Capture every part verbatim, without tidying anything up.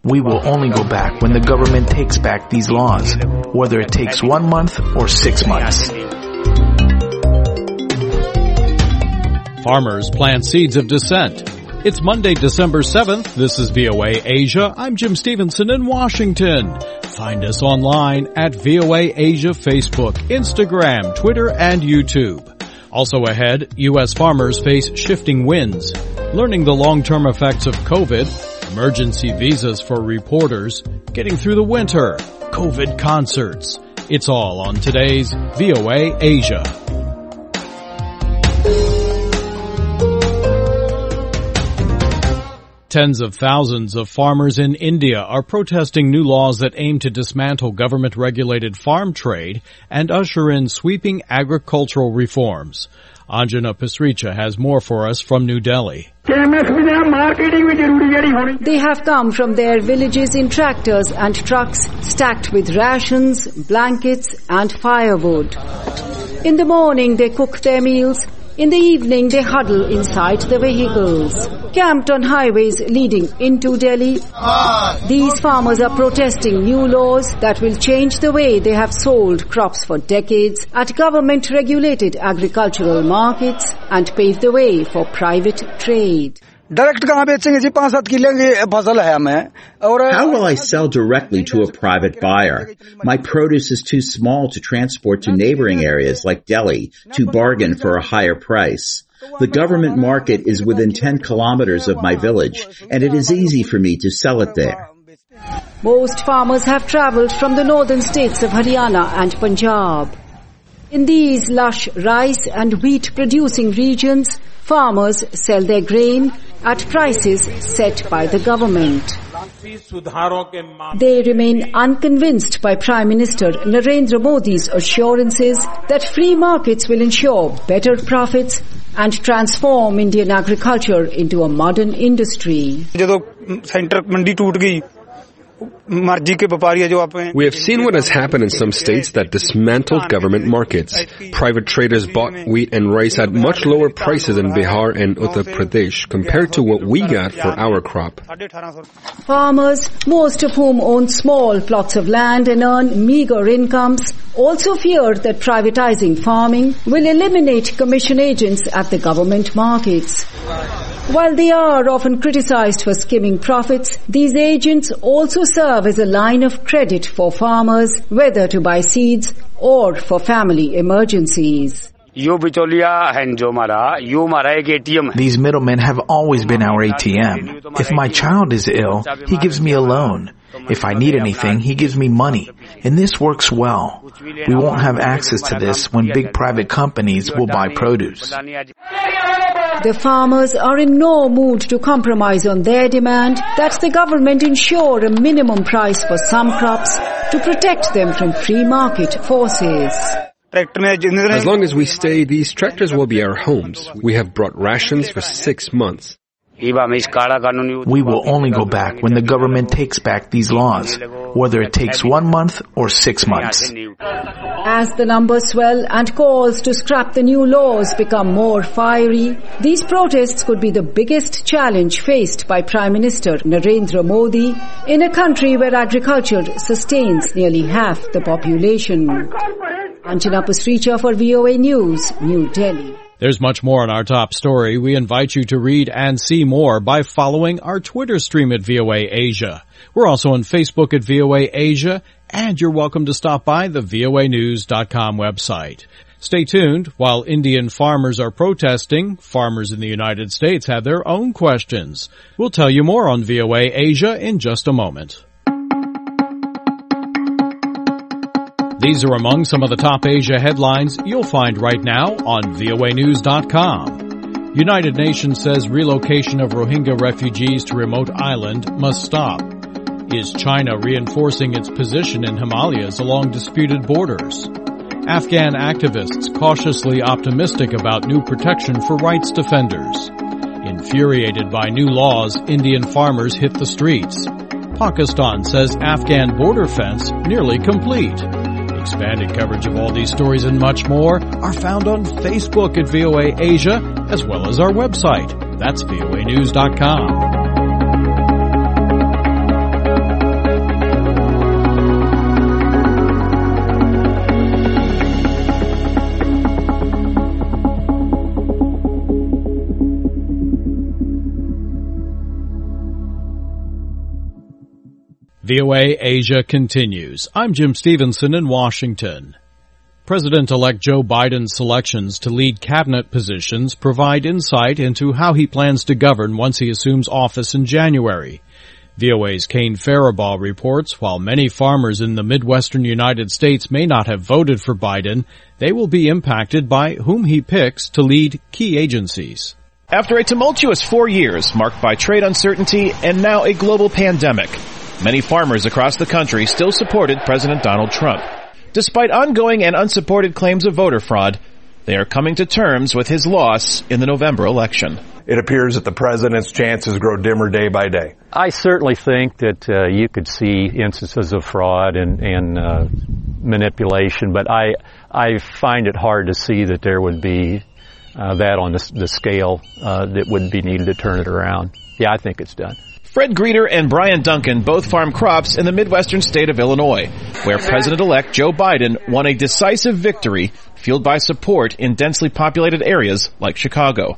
We will only go back when the government takes back these laws, whether it takes one month or six months. Farmers plant seeds of dissent. It's Monday, December seventh. This is V O A Asia. I'm Jim Stevenson in Washington. Find us online at V O A Asia Facebook, Instagram, Twitter, and YouTube. Also ahead, U S farmers face shifting winds, learning the long-term effects of COVID, emergency visas for reporters, getting through the winter, COVID concerts. It's all on today's V O A Asia. Tens of thousands of farmers in India are protesting new laws that aim to dismantle government-regulated farm trade and usher in sweeping agricultural reforms. Anjana Pasricha has more for us from New Delhi. They have come from their villages in tractors and trucks stacked with rations, blankets and firewood. In the morning they cook their meals. In the evening, they huddle inside the vehicles. Camped on highways leading into Delhi, these farmers are protesting new laws that will change the way they have sold crops for decades at government-regulated agricultural markets and pave the way for private trade. How will I sell directly to a private buyer? My produce is too small to transport to neighboring areas like Delhi to bargain for a higher price. The government market is within ten kilometers of my village, and it is easy for me to sell it there. Most farmers have traveled from the northern states of Haryana and Punjab. In these lush rice and wheat producing regions, farmers sell their grain at prices set by the government. They remain unconvinced by Prime Minister Narendra Modi's assurances that free markets will ensure better profits and transform Indian agriculture into a modern industry. We have seen what has happened in some states that dismantled government markets. Private traders bought wheat and rice at much lower prices in Bihar and Uttar Pradesh compared to what we got for our crop. Farmers, most of whom own small plots of land and earn meager incomes, also fear that privatizing farming will eliminate commission agents at the government markets. While they are often criticized for skimming profits, these agents also serve as a line of credit for farmers, whether to buy seeds or for family emergencies. These middlemen have always been our A T M. If my child is ill, he gives me a loan. If I need anything, he gives me money. And this works well. We won't have access to this when big private companies will buy produce. The farmers are in no mood to compromise on their demand that the government ensure a minimum price for some crops to protect them from free market forces. As long as we stay, these tractors will be our homes. We have brought rations for six months. We will only go back when the government takes back these laws, whether it takes one month or six months. As the numbers swell and calls to scrap the new laws become more fiery, these protests could be the biggest challenge faced by Prime Minister Narendra Modi in a country where agriculture sustains nearly half the population. Anjana Pasricha for V O A News, New Delhi. There's much more on our top story. We invite you to read and see more by following our Twitter stream at V O A Asia. We're also on Facebook at V O A Asia, and you're welcome to stop by the V O A news dot com website. Stay tuned. While Indian farmers are protesting, farmers in the United States have their own questions. We'll tell you more on V O A Asia in just a moment. These are among some of the top Asia headlines you'll find right now on V O A news dot com. United Nations says relocation of Rohingya refugees to remote island must stop. Is China reinforcing its position in Himalayas along disputed borders? Afghan activists cautiously optimistic about new protection for rights defenders. Infuriated by new laws, Indian farmers hit the streets. Pakistan says Afghan border fence nearly complete. Expanded coverage of all these stories and much more are found on Facebook at V O A Asia, as well as our website. That's V O A news dot com. V O A Asia continues. I'm Jim Stevenson in Washington. President-elect Joe Biden's selections to lead cabinet positions provide insight into how he plans to govern once he assumes office in January. V O A's Kane Faribaugh reports while many farmers in the Midwestern United States may not have voted for Biden, they will be impacted by whom he picks to lead key agencies. After a tumultuous four years marked by trade uncertainty and now a global pandemic, many farmers across the country still supported President Donald Trump. Despite ongoing and unsupported claims of voter fraud, they are coming to terms with his loss in the November election. It appears that the president's chances grow dimmer day by day. I certainly think that uh, you could see instances of fraud and, and uh, manipulation, but I I find it hard to see that there would be uh, that on the, the scale uh, that would be needed to turn it around. Yeah, I think it's done. Fred Greeter and Brian Duncan both farm crops in the Midwestern state of Illinois, where President-elect Joe Biden won a decisive victory fueled by support in densely populated areas like Chicago.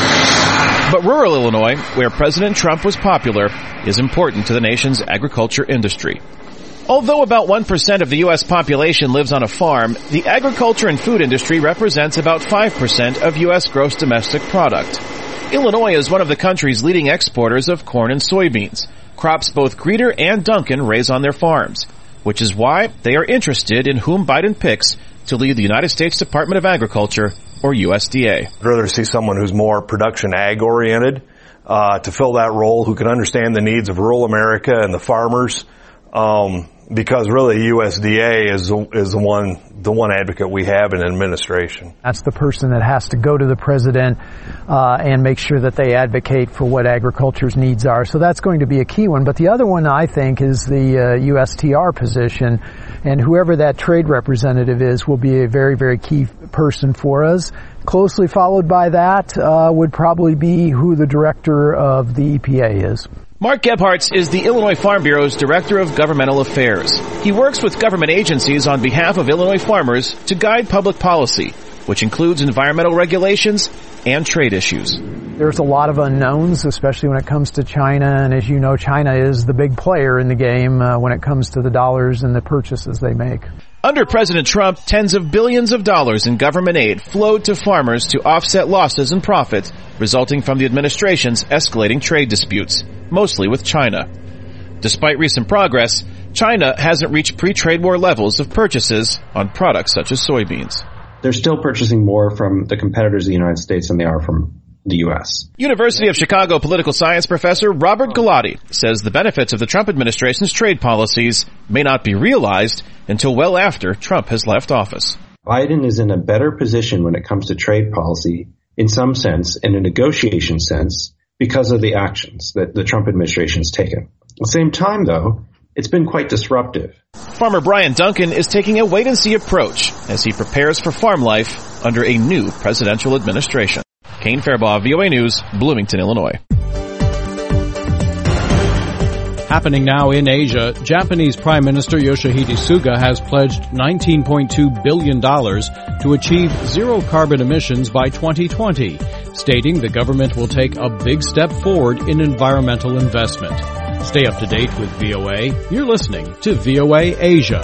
But rural Illinois, where President Trump was popular, is important to the nation's agriculture industry. Although about one percent of the U S population lives on a farm, the agriculture and food industry represents about five percent of U S gross domestic product. Illinois is one of the country's leading exporters of corn and soybeans, crops both Greeter and Duncan raise on their farms, which is why they are interested in whom Biden picks to lead the United States Department of Agriculture, or U S D A. I'd rather see someone who's more production ag-oriented uh, to fill that role, who can understand the needs of rural America and the farmers, um, because really U S D A is is the one the one advocate we have in administration. That's the person that has to go to the president uh, and make sure that they advocate for what agriculture's needs are. So that's going to be a key one. But the other one, I think, is the uh, U S T R position, and whoever that trade representative is will be a very, very key person for us. Closely followed by that uh, would probably be who the director of the E P A is. Mark Gebhardt is the Illinois Farm Bureau's Director of Governmental Affairs. He works with government agencies on behalf of Illinois farmers to guide public policy, which includes environmental regulations and trade issues. There's a lot of unknowns, especially when it comes to China, and as you know, China is the big player in the game uh, when it comes to the dollars and the purchases they make. Under President Trump, tens of billions of dollars in government aid flowed to farmers to offset losses and profits resulting from the administration's escalating trade disputes, mostly with China. Despite recent progress, China hasn't reached pre-trade war levels of purchases on products such as soybeans. They're still purchasing more from the competitors of the United States than they are from the U S. University of Chicago political science professor Robert Galati says the benefits of the Trump administration's trade policies may not be realized until well after Trump has left office. Biden is in a better position when it comes to trade policy, in some sense, in a negotiation sense, because of the actions that the Trump administration has taken. At the same time, though, it's been quite disruptive. Farmer Brian Duncan is taking a wait-and-see approach as he prepares for farm life under a new presidential administration. Kane Faribaugh, V O A News, Bloomington, Illinois. Happening now in Asia, Japanese Prime Minister Yoshihide Suga has pledged nineteen point two billion dollars to achieve zero carbon emissions by twenty twenty, stating the government will take a big step forward in environmental investment. Stay up to date with V O A. You're listening to V O A Asia.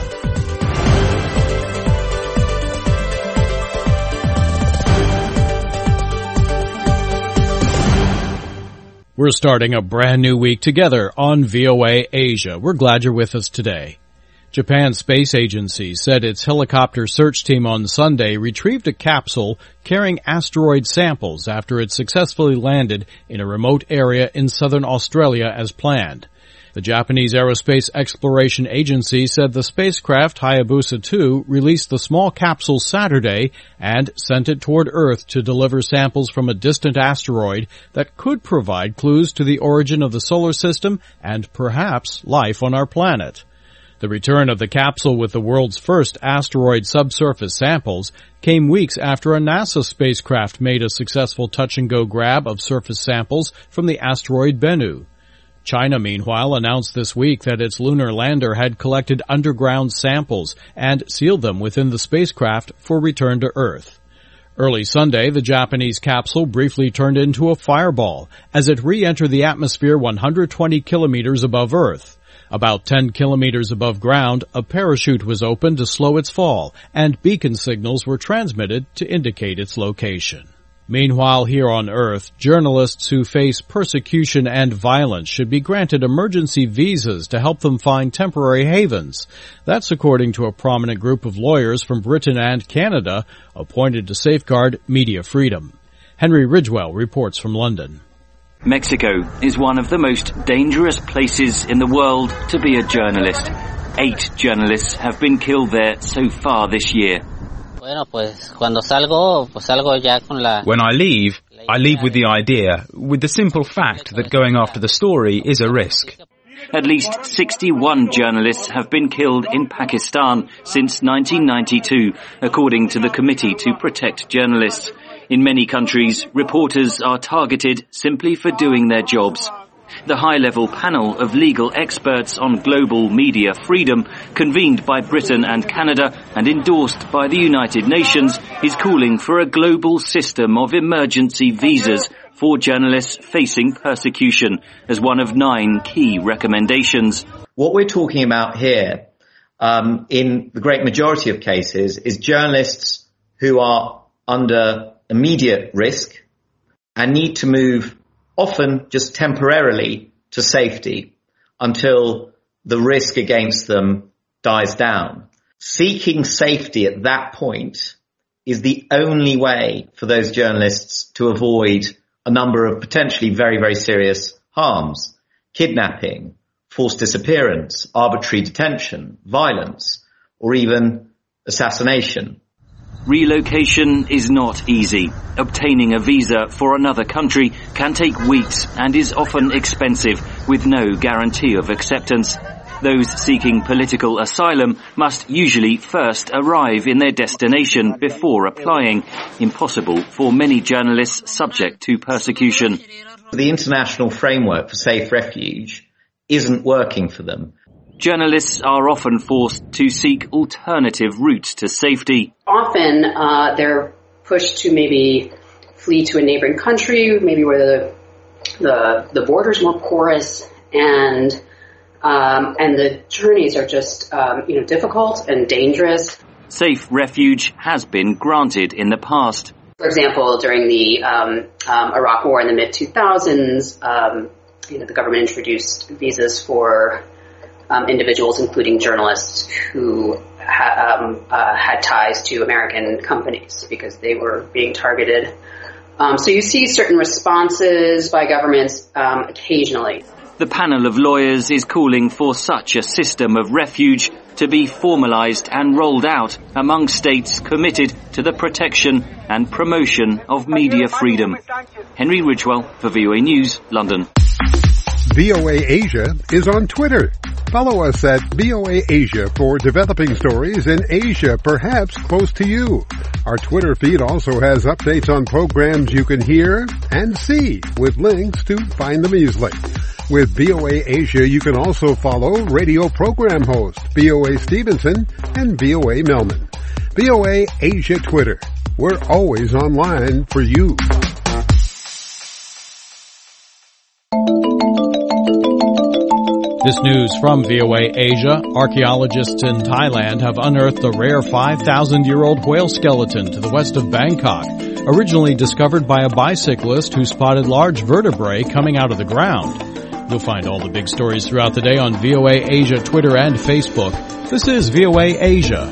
We're starting a brand new week together on V O A Asia. We're glad you're with us today. Japan's space agency said its helicopter search team on Sunday retrieved a capsule carrying asteroid samples after it successfully landed in a remote area in southern Australia as planned. The Japanese Aerospace Exploration Agency said the spacecraft Hayabusa two released the small capsule Saturday and sent it toward Earth to deliver samples from a distant asteroid that could provide clues to the origin of the solar system and perhaps life on our planet. The return of the capsule with the world's first asteroid subsurface samples came weeks after a NASA spacecraft made a successful touch-and-go grab of surface samples from the asteroid Bennu. China, meanwhile, announced this week that its lunar lander had collected underground samples and sealed them within the spacecraft for return to Earth. Early Sunday, the Japanese capsule briefly turned into a fireball as it re-entered the atmosphere one hundred twenty kilometers above Earth. About ten kilometers above ground, a parachute was opened to slow its fall, and beacon signals were transmitted to indicate its location. Meanwhile, here on Earth, journalists who face persecution and violence should be granted emergency visas to help them find temporary havens. That's according to a prominent group of lawyers from Britain and Canada appointed to safeguard media freedom. Henry Ridgwell reports from London. Mexico is one of the most dangerous places in the world to be a journalist. Eight journalists have been killed there so far this year. When I leave, I leave with the idea, with the simple fact that going after the story is a risk. At least sixty-one journalists have been killed in Pakistan since nineteen ninety-two, according to the Committee to Protect Journalists. In many countries, reporters are targeted simply for doing their jobs. The high-level panel of legal experts on global media freedom, convened by Britain and Canada and endorsed by the United Nations, is calling for a global system of emergency visas for journalists facing persecution as one of nine key recommendations. What we're talking about here, um, in the great majority of cases, is journalists who are under immediate risk and need to move often just temporarily to safety until the risk against them dies down. Seeking safety at that point is the only way for those journalists to avoid a number of potentially very, very serious harms: kidnapping, forced disappearance, arbitrary detention, violence, or even assassination. Relocation is not easy. Obtaining a visa for another country can take weeks and is often expensive, with no guarantee of acceptance. Those seeking political asylum must usually first arrive in their destination before applying, impossible for many journalists subject to persecution. The international framework for safe refuge isn't working for them. Journalists are often forced to seek alternative routes to safety. Often uh, they're pushed to maybe flee to a neighboring country, maybe where the the, the border's more porous, and um, and the journeys are just um, you know difficult and dangerous. Safe refuge has been granted in the past. For example, during the um, um, Iraq War in the mid two thousands, um, you know the government introduced visas for Um, individuals, including journalists, who ha- um, uh, had ties to American companies because they were being targeted. Um, so you see certain responses by governments um, occasionally. The panel of lawyers is calling for such a system of refuge to be formalized and rolled out among states committed to the protection and promotion of media freedom. Henry Ridgwell for V O A News, London. V O A Asia is on Twitter. Follow us at V O A Asia for developing stories in Asia, perhaps close to you. Our Twitter feed also has updates on programs you can hear and see, with links to find them easily. With V O A Asia, you can also follow radio program host V O A Stevenson and V O A Melman. V O A Asia Twitter. We're always online for you. This news from V O A Asia. Archaeologists in Thailand have unearthed a rare five thousand year old whale skeleton to the west of Bangkok, originally discovered by a bicyclist who spotted large vertebrae coming out of the ground. You'll find all the big stories throughout the day on V O A Asia Twitter and Facebook. This is V O A Asia.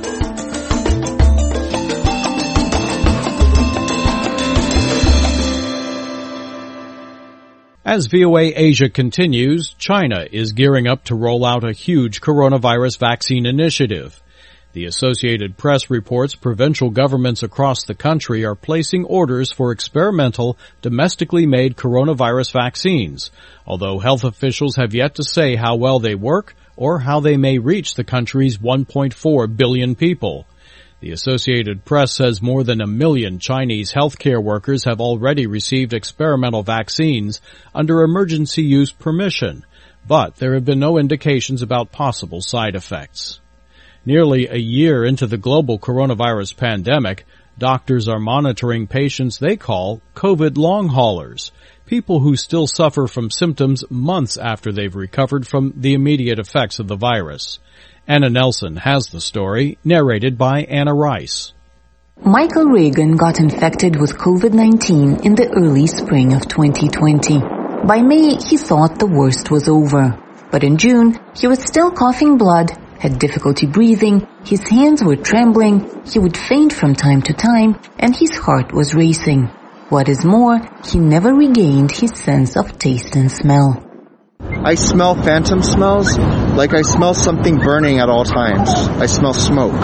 As V O A Asia continues, China is gearing up to roll out a huge coronavirus vaccine initiative. The Associated Press reports provincial governments across the country are placing orders for experimental, domestically made coronavirus vaccines, although health officials have yet to say how well they work or how they may reach the country's one point four billion people. The Associated Press says more than a million Chinese healthcare workers have already received experimental vaccines under emergency use permission, but there have been no indications about possible side effects. Nearly a year into the global coronavirus pandemic, doctors are monitoring patients they call COVID long haulers. people who still suffer from symptoms months after they've recovered from the immediate effects of the virus. Anna Nelson has the story, narrated by Anna Rice. Michael Reagan got infected with COVID nineteen in the early spring of twenty twenty. By May, he thought the worst was over. But in June, he was still coughing blood, had difficulty breathing, his hands were trembling, he would faint from time to time, and his heart was racing. What is more, he never regained his sense of taste and smell. I smell phantom smells, like I smell something burning at all times. I smell smoke.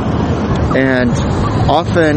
And often,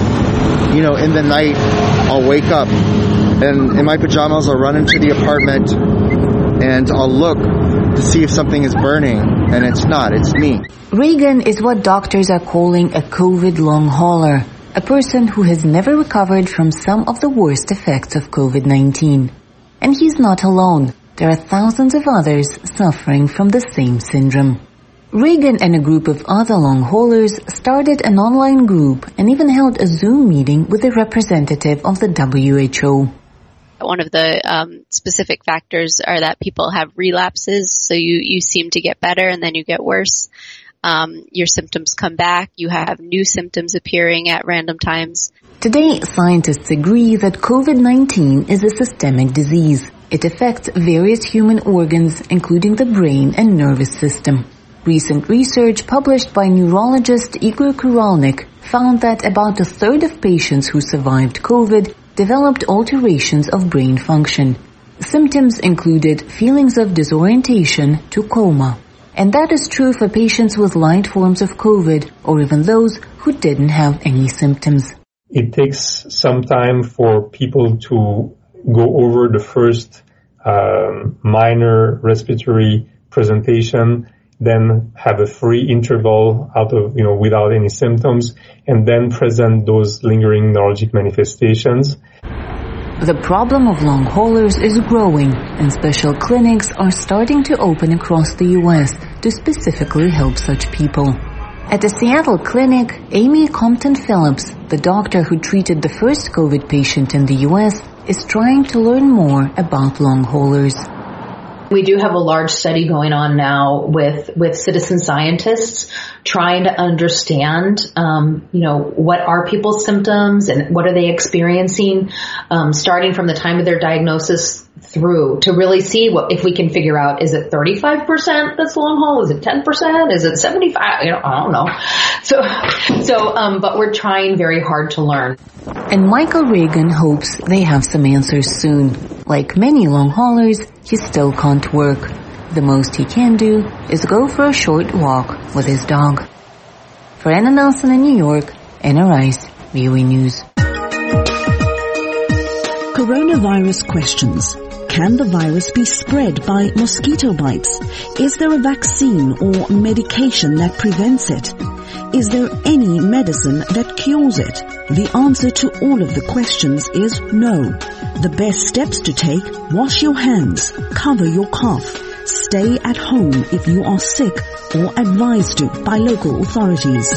you know, in the night, I'll wake up and in my pajamas I'll run into the apartment and I'll look to see if something is burning, and it's not, it's me. Reagan is what doctors are calling a COVID long hauler, a person who has never recovered from some of the worst effects of COVID nineteen. And he's not alone. There are thousands of others suffering from the same syndrome. Reagan and a group of other long haulers started an online group and even held a Zoom meeting with a representative of the W H O. One of the um, specific factors are that people have relapses, so you, you seem to get better and then you get worse. Um, your symptoms come back, you have new symptoms appearing at random times. Today, scientists agree that COVID nineteen is a systemic disease. It affects various human organs, including the brain and nervous system. Recent research published by neurologist Igor Kuralnik found that about a third of patients who survived COVID developed alterations of brain function. Symptoms included feelings of disorientation to coma. And that is true for patients with light forms of COVID or even those who didn't have any symptoms. It takes some time for people to go over the first um, minor respiratory presentation, then have a free interval out of, you know, without any symptoms, and then present those lingering neurologic manifestations. The problem of long haulers is growing, and special clinics are starting to open across the U S to specifically help such people. At the Seattle clinic, Amy Compton Phillips, the doctor who treated the first COVID patient in the U S, is trying to learn more about long haulers. We do have a large study going on now with, with citizen scientists trying to understand, um, you know, what are people's symptoms and what are they experiencing, um, starting from the time of their diagnosis through to really see what, if we can figure out, is it thirty-five percent that's long haul? Is it ten percent? Is it seventy-five? You know, I don't know. So, so, um, but we're trying very hard to learn. And Michael Reagan hopes they have some answers soon. Like many long haulers, he still can't work. The most he can do is go for a short walk with his dog. For Anna Nelson in New York, Anna Rice, V O A News. Coronavirus questions. Can the virus be spread by mosquito bites? Is there a vaccine or medication that prevents it? Is there any medicine that cures it? The answer to all of the questions is no. The best steps to take: wash your hands, cover your cough, stay at home if you are sick or advised to by local authorities.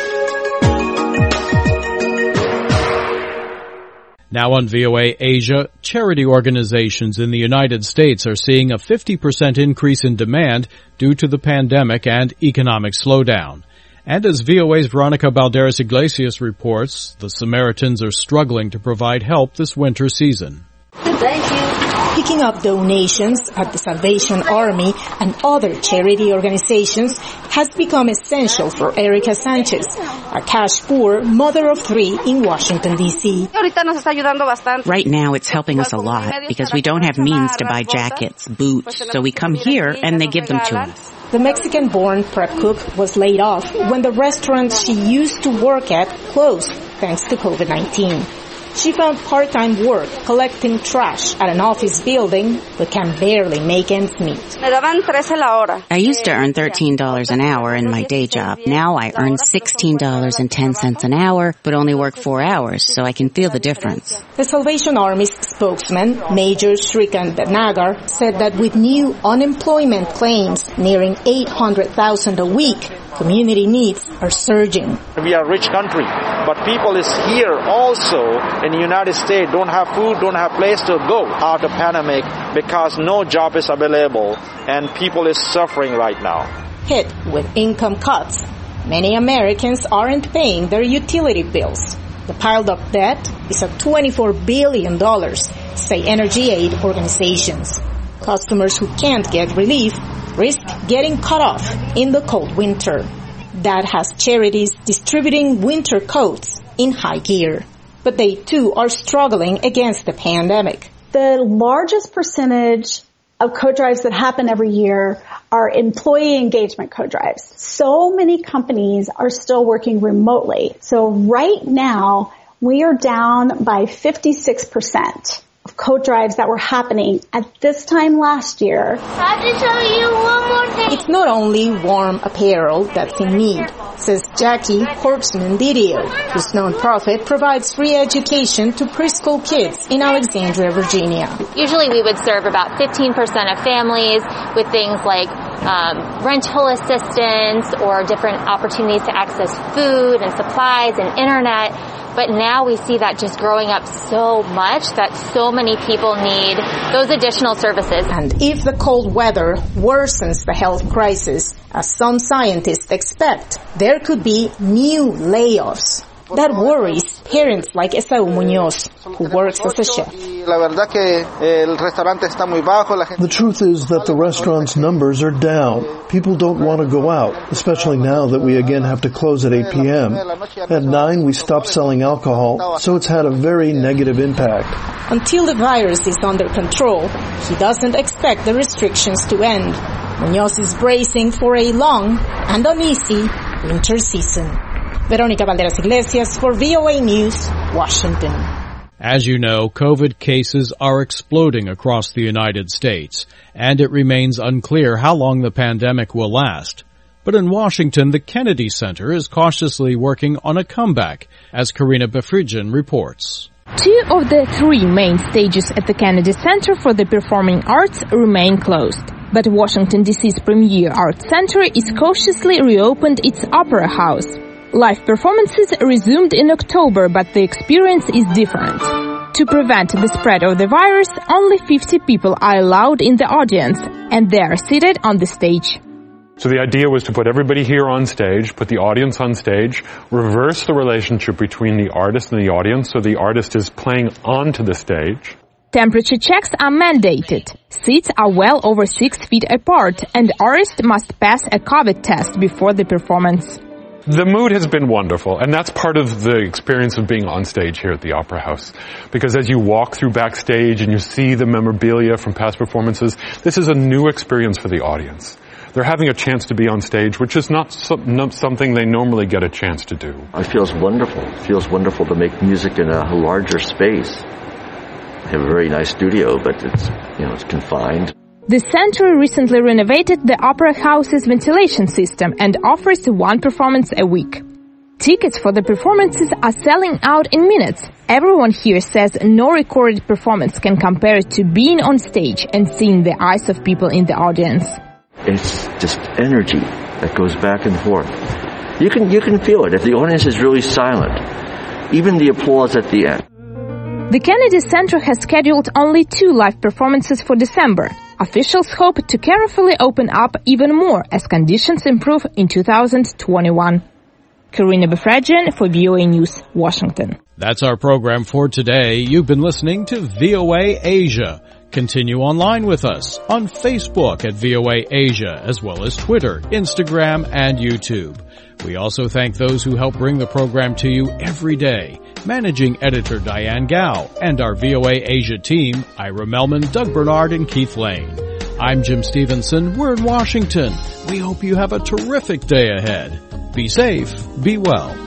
Now on V O A Asia, charity organizations in the United States are seeing a fifty percent increase in demand due to the pandemic and economic slowdown. And as V O A's Veronica Balderas Iglesias reports, the Samaritans are struggling to provide help this winter season. Thank you. Picking up donations at the Salvation Army and other charity organizations has become essential for Erica Sanchez, a cash poor mother of three in Washington, D C Right now it's helping us a lot because we don't have means to buy jackets, boots, so we come here and they give them to us. The Mexican-born prep cook was laid off when the restaurant she used to work at closed thanks to COVID nineteen. She found part-time work collecting trash at an office building, but can barely make ends meet. I used to earn thirteen dollars an hour in my day job. Now I earn sixteen dollars and ten cents an hour, but only work four hours, so I can feel the difference. The Salvation Army's spokesman, Major Shrikant Nagar, said that with new unemployment claims nearing eight hundred thousand a week, community needs are surging. We are a rich country, but people is here also in the United States don't have food, don't have place to go after pandemic because no job is available and people is suffering right now. Hit with income cuts, many Americans aren't paying their utility bills. The piled up debt is at twenty-four billion dollars, say energy aid organizations. Customers who can't get relief risk getting cut off in the cold winter. That has charities distributing winter coats in high gear. But they too are struggling against the pandemic. The largest percentage of coat drives that happen every year are employee engagement coat drives. So many companies are still working remotely. So right now, we are down by fifty-six percent of coat drives that were happening at this time last year. I have to tell you one more thing. It's not only warm apparel that's in need, says Jackie Hortzman-Didio, whose nonprofit provides free education to preschool kids in Alexandria, Virginia. Usually we would serve about fifteen percent of families with things like um, rental assistance or different opportunities to access food and supplies and internet. But now we see that just growing up so much that so many people need those additional services. And if the cold weather worsens the health crisis, as some scientists expect, there could be new layoffs. That worries parents like Esau Munoz, who works as a chef. The truth is that the restaurant's numbers are down. People don't want to go out, especially now that we again have to close at eight p.m. At nine, we stopped selling alcohol, so it's had a very negative impact. Until the virus is under control, he doesn't expect the restrictions to end. Munoz is bracing for a long and uneasy winter season. Veronica Valderas Iglesias for V O A News, Washington. As you know, COVID cases are exploding across the United States, and it remains unclear how long the pandemic will last. But in Washington, the Kennedy Center is cautiously working on a comeback, as Karina Befridjan reports. Two of the three main stages at the Kennedy Center for the Performing Arts remain closed. But Washington, D C's premier art center is cautiously reopened its opera house. Live performances resumed in October, but the experience is different. To prevent the spread of the virus, only fifty people are allowed in the audience, and they are seated on the stage. So the idea was to put everybody here on stage, put the audience on stage, reverse the relationship between the artist and the audience, so the artist is playing onto the stage. Temperature checks are mandated. Seats are well over six feet apart, and artists must pass a COVID test before the performance. The mood has been wonderful, and that's part of the experience of being on stage here at the Opera House. Because as you walk through backstage and you see the memorabilia from past performances, this is a new experience for the audience. They're having a chance to be on stage, which is not, so, not something they normally get a chance to do. It feels wonderful. It feels wonderful to make music in a larger space. I have a very nice studio, but it's, you know, it's confined. The center recently renovated the Opera House's ventilation system and offers one performance a week. Tickets for the performances are selling out in minutes. Everyone here says no recorded performance can compare to being on stage and seeing the eyes of people in the audience. It's just energy that goes back and forth. You can, you can feel it. If the audience is really silent, even the applause at the end. The Kennedy Center has scheduled only two live performances for December. Officials hope to carefully open up even more as conditions improve in two thousand twenty-one. Karina Befredjian for V O A News, Washington. That's our program for today. You've been listening to V O A Asia. Continue online with us on Facebook at V O A Asia, as well as Twitter, Instagram, and YouTube. We also thank those who help bring the program to you every day. Managing Editor Diane Gao and our V O A Asia team, Ira Melman, Doug Bernard, and Keith Lane. I'm Jim Stevenson. We're in Washington. We hope you have a terrific day ahead. Be safe. Be well.